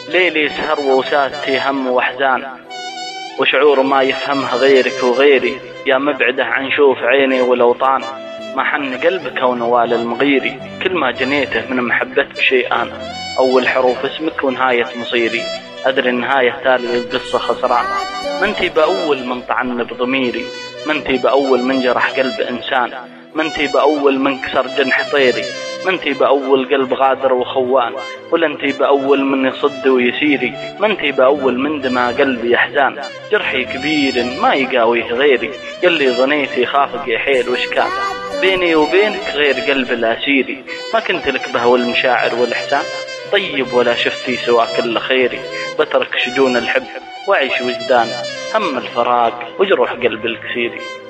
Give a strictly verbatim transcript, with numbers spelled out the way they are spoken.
ليلي سهر ووسادتي هم وأحزان، وشعور ما يفهمها غيرك وغيري، يا مبعده عن شوف عيني والأوطان، ما حن قلبك ونوال المغيري، كل ما جنيته من محبتك شيئان، أول حروف اسمك ونهاية مصيري، أدري النهاية تالي القصة خسران، منتي بأول من طعن بضميري، منتي بأول من جرح قلب إنسان، منتي بأول من كسر جنح طيري، منتي بأول قلب غادر وخوان، ولنتي بأول من يصد ويسيري، منتي بأول من دما قلبي يحزان، جرحي كبير ما يقاويه غيري، يلي ظنيتي خافق يا حيل وش كان، بيني وبينك غير قلب الأسيري، ما كنت لك بهو المشاعر والإحسان، طيب ولا شفتي سوا كل خيري، بترك شجون الحب وعيش وجدان هم الفراق وجروح قلب الكسيري.